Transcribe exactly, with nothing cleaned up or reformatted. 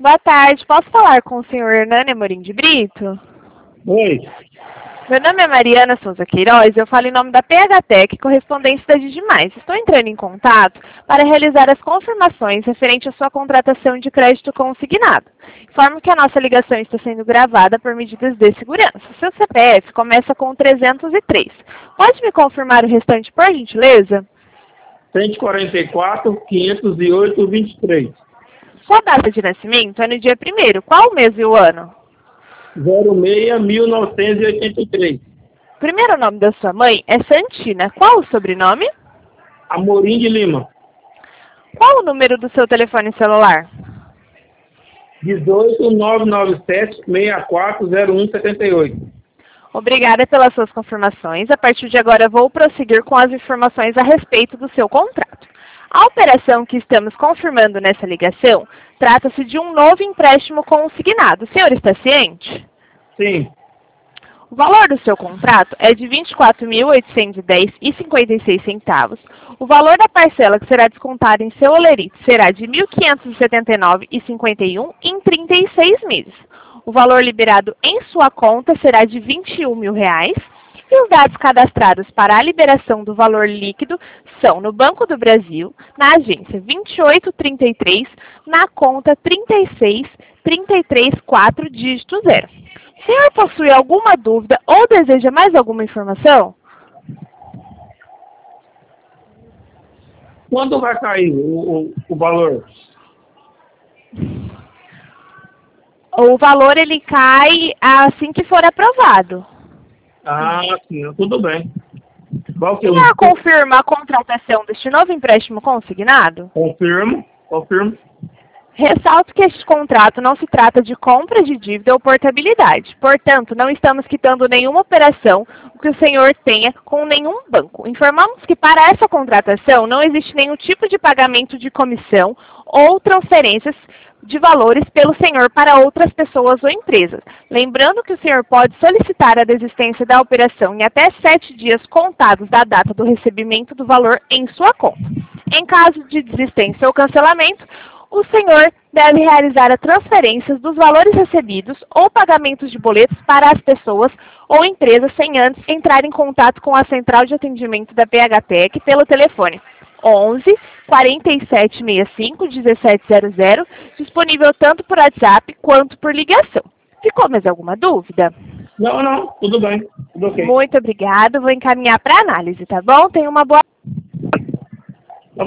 Boa tarde, posso falar com o senhor Hernani Amorim de Brito? Oi. Meu nome é Mariana Souza Queiroz, eu falo em nome da P H Tec, correspondente da Digimais. Estou entrando em contato para realizar as confirmações referente à sua contratação de crédito consignado. Informo que a nossa ligação está sendo gravada por medidas de segurança. Seu C P F começa com trezentos e três. Pode me confirmar o restante, por gentileza? cento e quarenta e quatro, quinhentos e oito, vinte e três. Sua data de nascimento é no dia primeiro. Qual o mês e o ano? zero seis, mil novecentos e oitenta e três. O primeiro nome da sua mãe é Santina. Qual o sobrenome? Amorim de Lima. Qual o número do seu telefone celular? dezoito, nove nove sete, seis quatro zero um sete oito. Obrigada pelas suas confirmações. A partir de agora, vou prosseguir com as informações a respeito do seu contrato. A operação que estamos confirmando nessa ligação trata-se de um novo empréstimo consignado. O senhor está ciente? Sim. O valor do seu contrato é de vinte e quatro mil oitocentos e dez reais e cinquenta e seis centavos. O valor da parcela que será descontada em seu olerite será de mil quinhentos e setenta e nove reais e cinquenta e um centavos em trinta e seis meses. O valor liberado em sua conta será de vinte e um mil reais. E os dados cadastrados para a liberação do valor líquido são no Banco do Brasil, na agência vinte e oito trinta e três, na conta trinta e seis, trinta e três, quatro, dígito zero. O senhor possui alguma dúvida ou deseja mais alguma informação? Quando vai cair o, o, o valor? O valor ele cai assim que for aprovado. Ah, sim, tudo bem. Qual que O eu... senhor confirma a contratação deste novo empréstimo consignado? Confirmo, confirmo. Ressalto que este contrato não se trata de compra de dívida ou portabilidade. Portanto, não estamos quitando nenhuma operação que o senhor tenha com nenhum banco. Informamos que para essa contratação não existe nenhum tipo de pagamento de comissão ou transferências de valores pelo senhor para outras pessoas ou empresas. Lembrando que o senhor pode solicitar a desistência da operação em até sete dias contados da data do recebimento do valor em sua conta. Em caso de desistência ou cancelamento, o senhor deve realizar a transferência dos valores recebidos ou pagamentos de boletos para as pessoas ou empresas sem antes entrar em contato com a central de atendimento da P H Tec pelo telefone onze, quarenta e sete sessenta e cinco, dezessete zero zero, disponível tanto por WhatsApp quanto por ligação. Ficou mais alguma dúvida? Não, não, tudo bem, tudo ok. Muito obrigada, vou encaminhar para análise, tá bom? Tenha uma boa